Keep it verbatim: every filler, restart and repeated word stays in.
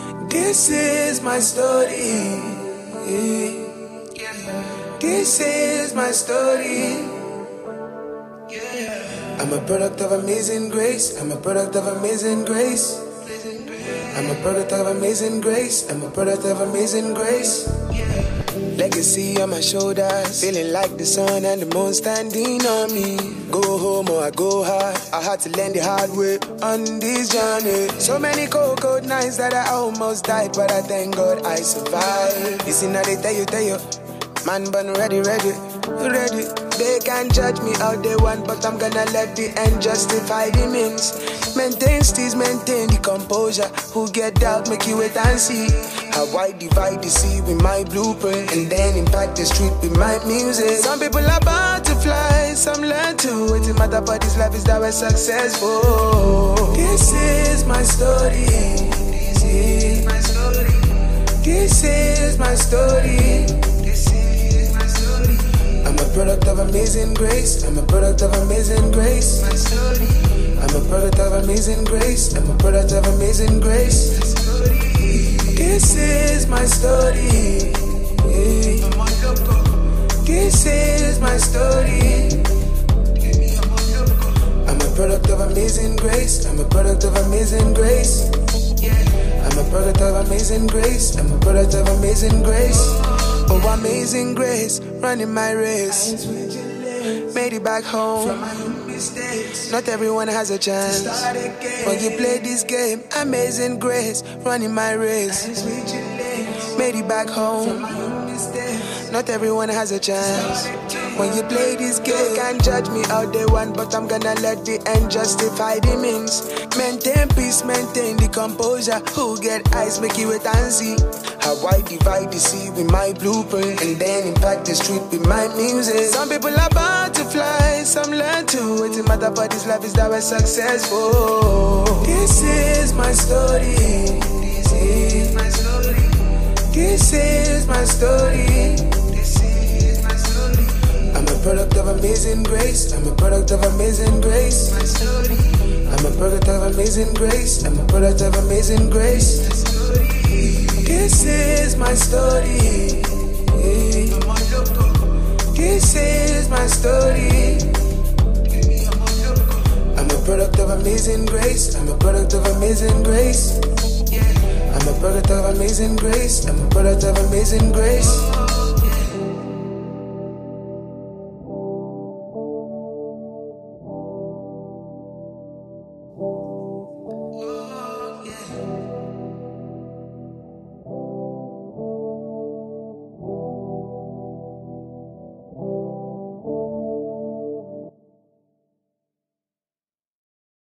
This is my story. This is my story. I'm a product of amazing grace. I'm a product of amazing grace. I'm a product of amazing grace. I'm a product of amazing grace. Legacy on my shoulders, feeling like the sun and the moon standing on me. Go home or I go hard, I had to learn the hard way on this journey. So many cold, cold nights that I almost died, but I thank God I survived. You see now they tell you, tell you, man born ready, ready, ready. They can't judge me how they want, but I'm gonna let the end justify the means. Maintain steez, maintain the composure. Who get doubt, make you wait and see. How I divide the sea with my blueprint, and then impact the street with my music. Some people are born to fly, some learn to. It doesn't matter, but this life is that we're successful. This is my story. This is my story. This is my story. This is my story. I'm a product of amazing grace. I'm a product of amazing grace. My story. I'm a product of amazing grace. I'm a product of amazing grace. This is my story. This is my story. I'm a product of amazing grace. I'm a product of amazing grace. I'm a product of amazing grace. I'm a product of amazing grace. Oh, amazing grace, running my race. Made it back home. Not everyone has a chance. When you play this game, amazing grace, running my race. Made it back home. Not everyone has a chance. When you play this game, can't judge me how they want, but I'm gonna let the end justify the means. Maintain peace, maintain the composure. Who get eyes, make you wait and see. How I divide the sea with my blueprint, and then impact the street with my music. Some people are born to fly, some learn to. It doesn't matter, but this life is that we're successful. This is my story. This is my story. This is my story. This is my story. I'm a product of amazing grace. I'm a product of amazing grace. My story. I'm a product of amazing grace. I'm a product of amazing grace. This is my story. This is my story. I'm a product of amazing grace. I'm a product of amazing grace. I'm a product of amazing grace. I'm a product of amazing grace.